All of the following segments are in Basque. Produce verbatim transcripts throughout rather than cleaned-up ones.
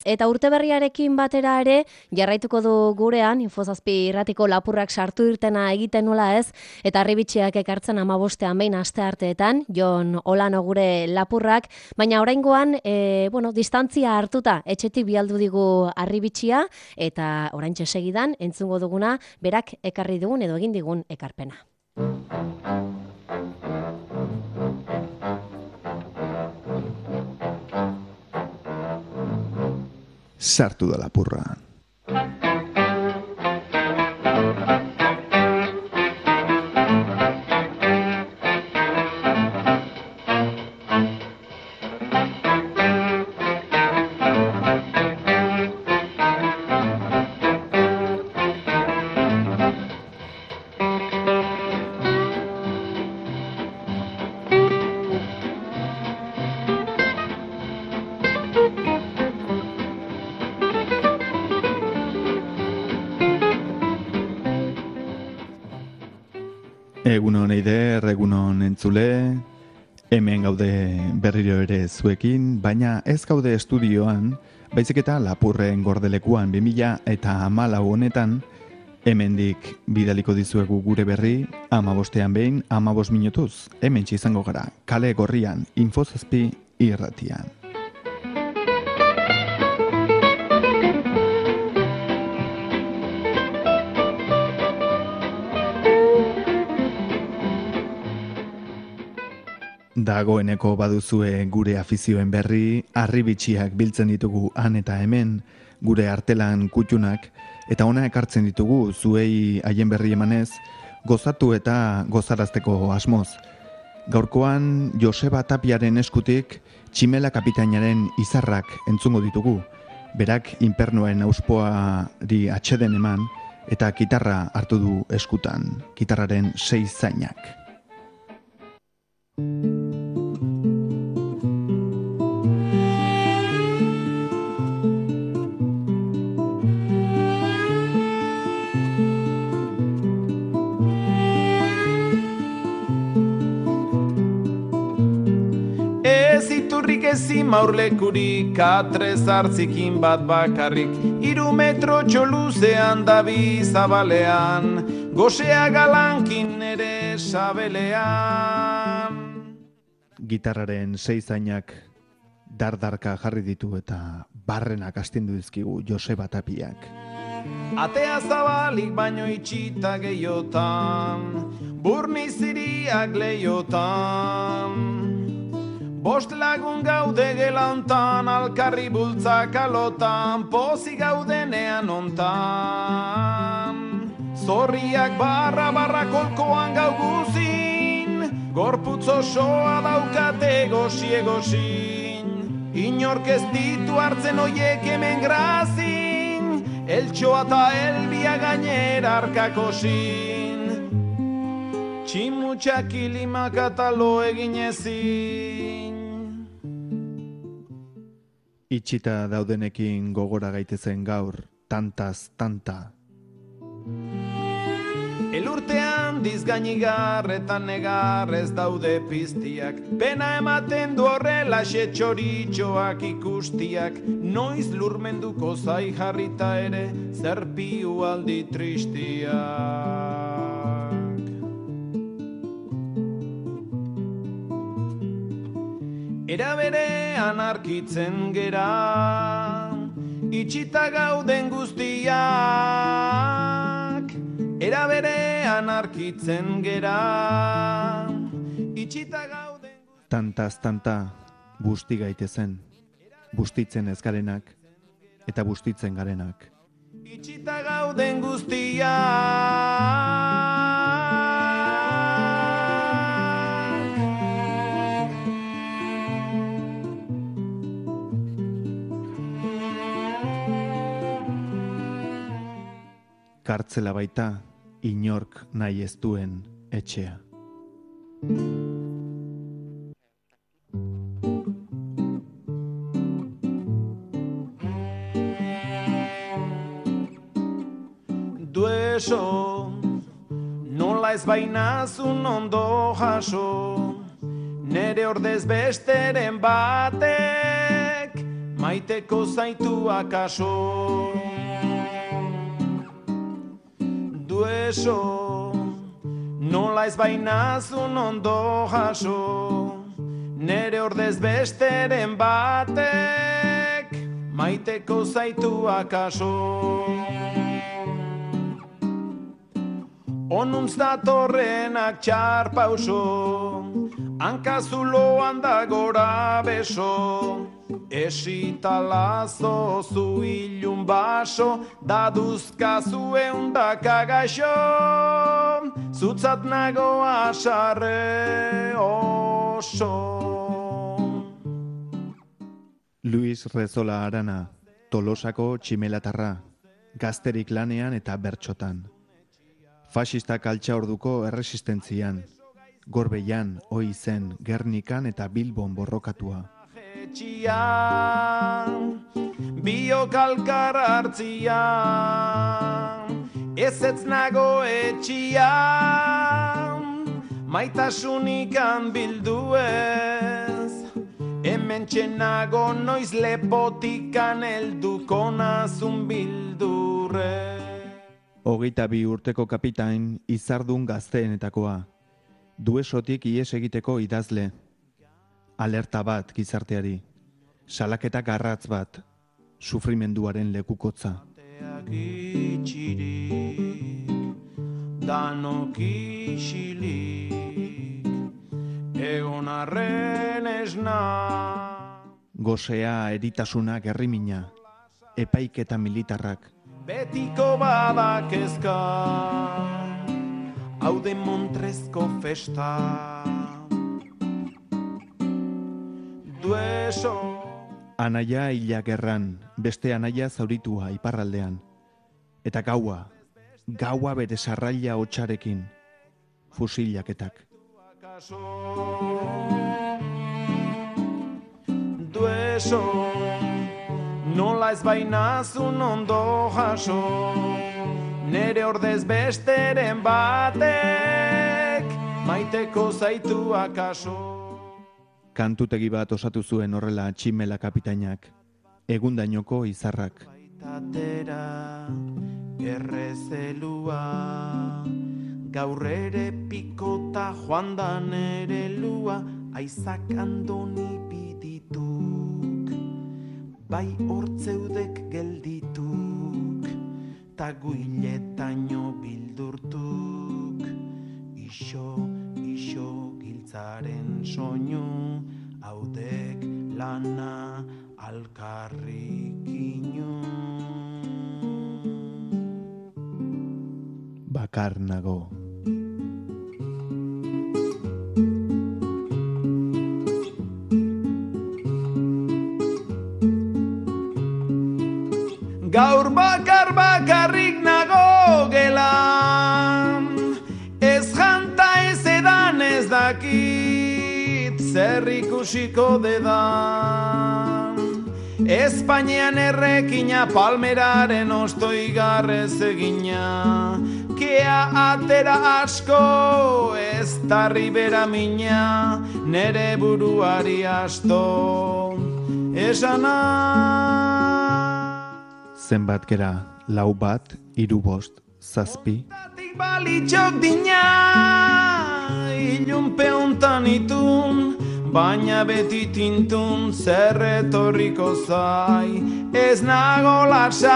Eta urte berriarekin batera ere, jarraituko du gurean, Infozazpi irratiko lapurrak sartu irtena egiten nola ez, eta Harribitxiak ekartzen hamabostean behin aste arteetan, Jon Olano gure lapurrak, baina oraingoan, e, bueno, distantzia hartuta, etxetik bialdu digu Harribitxia, eta oraintxe segidan, entzungo duguna, berak ekarri dugun edo egin digun ekarpena. Sartu da lapurra. Egunon eider, egunon entzule, hemen gaude berriro ere zuekin, baina ez gaude estudioan, baizik eta lapurren gordelekuan bi mila eta hamalau honetan, hemendik bidaliko dizuegu gure berri, hamabostean behin, hamabost minutuz, hementsi izango gara, kale gorrian, Infozazpi irratian. Dagoeneko baduzue gure afizioen berri, Harribitxiak biltzen ditugu han eta hemen, gure artelan kutxunak, eta ona ekartzen ditugu zuei haien berri emanez, gozatu eta gozarazteko asmoz. Gaurkoan Joseba Tapiaren eskutik Tximela kapitainaren izarrak entzungo ditugu, berak inpernoen auspoari atxeden eman, eta kitarra hartu du eskutan, kitarraren sei zainak. Ezin maurlekurik, katrez hartzikin bat bakarrik, hiru metro txoluzean dabi zabalean, gosea galankin ere sabelean. Gitarraren sei zainak dardarka jarri ditu eta barrenak astindu dizkigu Joseba Tapiak. Atea zabalik baino itxita gehiotan, burniziriak lehiotan. Bost lagun gaude gela hontan, alkarri bultzak alotan, pozi gaudenean hontan. Zorriak barra barra kolkoan gau guzin, gorputz osoa daukate gozi egozin. Inork ez ditu hartzen oiek hemen grazin, eltxoa eta elbia gainera arkakosin. Tximutxak ilimak atalo egin ezin. Itxita daudenekin gogora gaitezen gaur, tantaz tanta. Elurtean dizgainigar eta negar ez daude piztiak, pena ematen du horrela txoritxoak ikustiak, noiz lurmenduko zai jarrita ere, zer piu aldi tristiak. Era berean arkitzen gera, itxita gauden guztiak. Era berean arkitzen gera, itxita gauden guztiak. Tantaz tanta, busti gaitezen, bustitzen ez garenak, eta bustitzen garenak. Itxita gauden guztiak. Kartzela baita, inork nahi ez duen etxea. Dueso, nola ez bainazun ondo jaso, nere ordez besteren batek, maiteko zaitu akaso. Dueso, nola ez bainazun ondo jaso, nere ordez besteren batek, maiteko zaitu akaso. Onuntz datorrenak txarpauso, hankazuloan da gora beso, esita lazo zu ilun baso, daduzkazu eundak agaixo, zutzat nago asarre oso. Luis Rezola Arana, Tolosako tximelatarra, gazterik lanean eta bertxotan. Faxistak altxaorduko erresistentzian, Gorbeian, Oizen, Gernikan eta Bilbon borrokatua. Biok alkar hartzia, ezetz nago etxia, maitasunikan bildu ez, hemen txenago noiz lepotikan elduko nazun bildurre. Hogeita bi urteko kapitain izardun gazteenetakoa, Duesotik ihes egiteko idazle, alerta bat gizarteari, salaketa garratz bat, sufrimenduaren lekukotza. Danok isilik, egon arren esna. Gosea, eritasuna, gerrimina, epaiketa militarrak. Betiko badak ezka, hau de Montrezko festa. Dueso. Anaia hila gerran, beste anaia zauritua iparraldean. Eta gaua, gaua bere sarraila hotxarekin, fusilaketak. Dueso, nola ez bainazun ondo jaso, nere ordez besteren batek, maiteko zaitu akaso. Kantutegi bat osatu zuen horrela tximela kapitainak, egundainoko izarrak. Baitatera errezelua, gaur ere pikota joan da nere lua, aizak andoni bidituk, bai hortzeudek geldituk, ta guiletaino bildurtuk, iso, iso giltzaren soinu, haudek lana alkarrikinu. Bakar nago. Gaur bakar bakarrik nago gelan, ez janta ez edan ez dakit, zer ikusiko dedan. Espainian errekina palmeraren ostoigarrez egina, kea atera asko ez tarri bera mina, nere buruari asto esana. Zenbat gera, lau bat, hiru bost, zazpi. Ondatik balitxok dina, ilunpe hontan itun, baina beti tintun zer etorriko zai, ez nago lasai.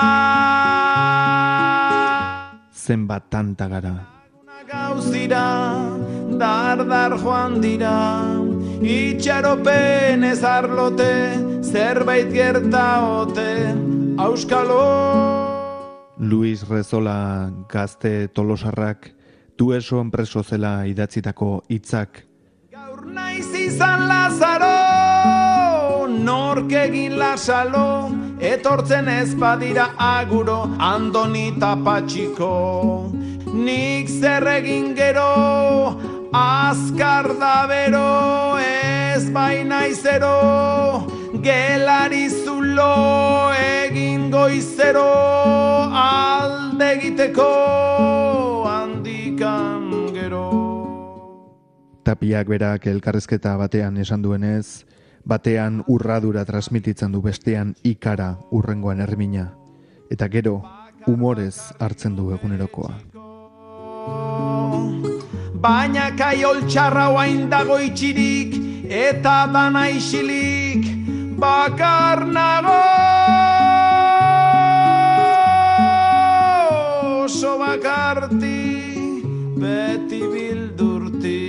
Zenbat tanta gara. Gauz dira, dar-dar joan dira, itxaropen ez arlote, zerbait gertaote, auskalo. Luis Rezola gazte tolosarrak Dueso enpreso zela idatzitako hitzak. Gaur naiz izan Lazaro, nork egin lasalo, etortzen ez badira aguro, Andoni ta Patxiko. Nik zer egin gero, azkar da bero, ez baina izero, gelari zulo egin goizero, alde egiteko handikan gero. Tapiak berak elkarrezketa batean esan duenez, Batean urradura transmititzen du, bestean ikara urrengoan ermina. Eta gero, humorez hartzen du egunerokoa. Baina kaiol txarra oain dago itxirik, eta dana isilik, bakar nago. Oso bakarti, beti bildurti.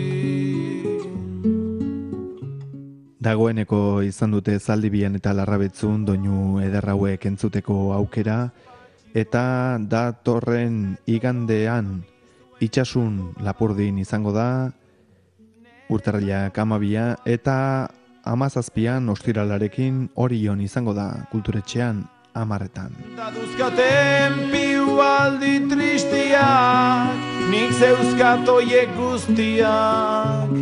Dagoeneko izan dute Zaldibian eta Larrabetzun doinu ederrauek entzuteko aukera, eta datorren igandean itxasun Lapurdin izango da, urtarrilak amabia, eta amazazpian ostiralarekin Orion izango da kulturetxean amarretan. Duzkaten piu aldi tristiak, nik zeuzkatoiek guztiak,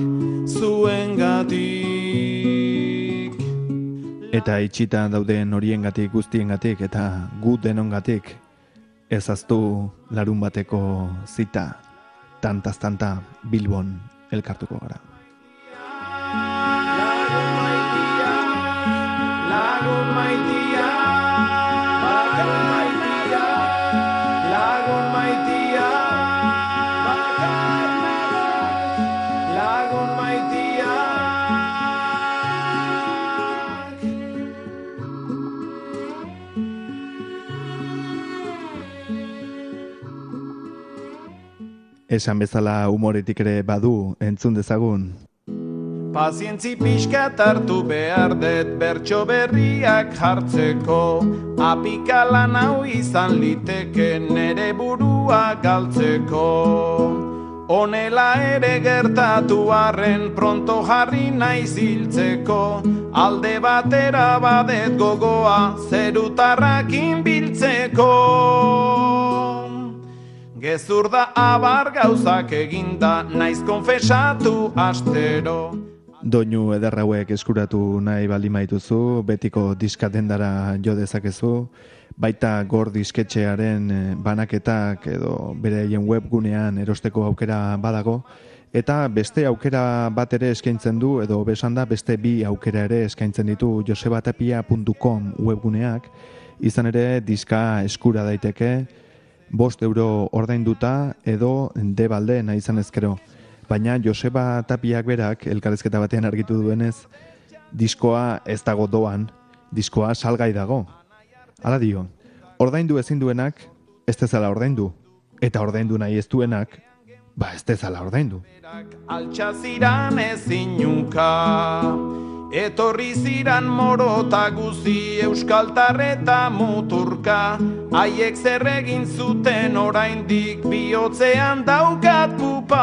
zuengatik. Eta itxita dauden horiengatik guztiengatik eta gu denongatik ezaztu larun bateko zita, tantaz-tanta Bilbon elkartuko gara. Lagun maitia, lagun maitia, lagun maitia, lagun maitia. Esan bezala humoretik ere badu, entzun dezagun. Pazientzi pixkat hartu behar dut bertso berriak jartzeko, apikalan hau izan liteke nere burua galtzeko. Honela ere gertatu arren pronto jarri naiz hiltzeko, alde batera badet gogoa zerutarrakin biltzeko. Gezur da abar gauzak eginda, naiz konfesatu astero. Doinu ederrauek eskuratu nahi baldin baituzu, betiko diskatendara jo dezakezu, baita Gor disketxearen banaketak edo beraien webgunean erosteko aukera badago, eta beste aukera bat ere eskaintzen du, edo besan da beste bi aukera ere eskaintzen ditu josebatapia puntu com webguneak, izan ere diska eskura daiteke, bost euro ordainduta edo debalde nahi izan ezkero. Baina Joseba Tapiak berak elkarrizketa batean argitu duenez, diskoa ez dago doan, diskoa salgai dago. Hala dio, ordaindu ezin duenak, ez dezala ordaindu, eta ordaindu nahi ez duenak, ba ez dezala ordaindu. Altxaziran ezinuka, etorri ziran morota guzi euskaltarreta muturka, haiek zer egin zuten oraindik bihotzean daukat pupa.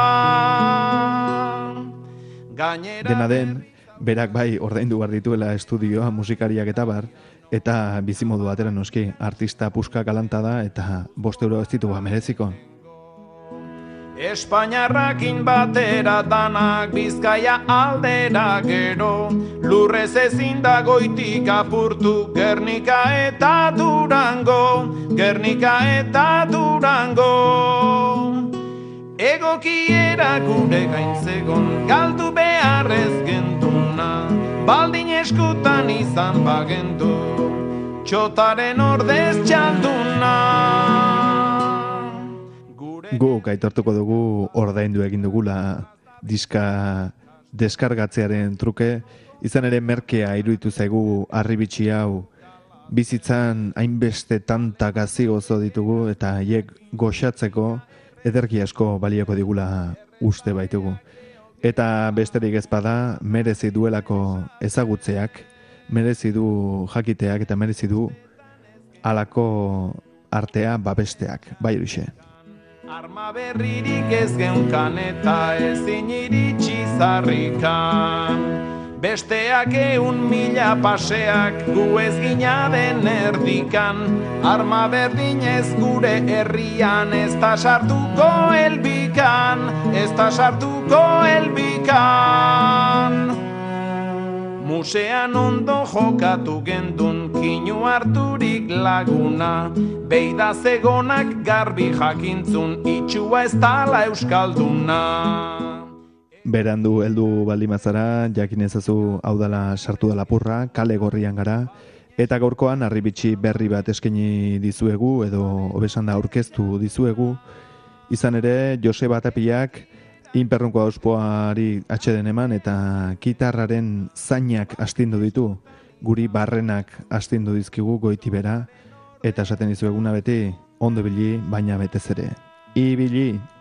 Gainera... Dena den, berak bai ordaindu behar dituela estudioa, musikariak eta bar, eta bizimodu batera noski, artista puska galanta da eta bost euro ez ditu mereziko. Espainiarrakin batera danak Bizkaia aldera gero, lurrez ezin da goitik apurtu Gernika eta Durango, Gernika eta Durango. Egokiera gure gaintzegon galdu beharrez genduna, baldin eskutan izan bagendu, txotaren ordez txalduna. Guk aitortuko dugu ordaindu egin dugula diska deskargatzearen truke, izan ere merkea iruditu zaigu harribitxi hau, bizitzan hainbeste tanta gazi gozo ditugu eta haiek goxatzeko ederki asko balioko digula uste baitugu. Eta besterik ez bada merezi duelako ezagutzeak, merezi du jakiteak eta merezi du halako artea babesteak, bai horixe. Arma berririk ez geunkan eta ezin iritsi zarrikan, besteak eun mila paseak gu ez gina den erdikan, arma berdinez gure herrian ez da sartuko elbikan, ez da sartuko elbikan. Musean ondo jokatu gendun kinu harturik laguna, beida zegonak garbi jakintzun itxua ez dala euskalduna. Berandu heldu baldimazara, jakin ezazu hau dela sartu da lapurra, kale gorrian gara, eta gaurkoan harribitxi berri bat eskaini dizuegu, edo hobesan da aurkeztu dizuegu. Izan ere, Joseba Tapiak inperronko auspoari atxeden eman eta gitarraren zainak astindu ditu, guri barrenak astindu dizkigu goitibera, eta esaten dizueguna beti, ondo ibili, baina betez ere. Ibili,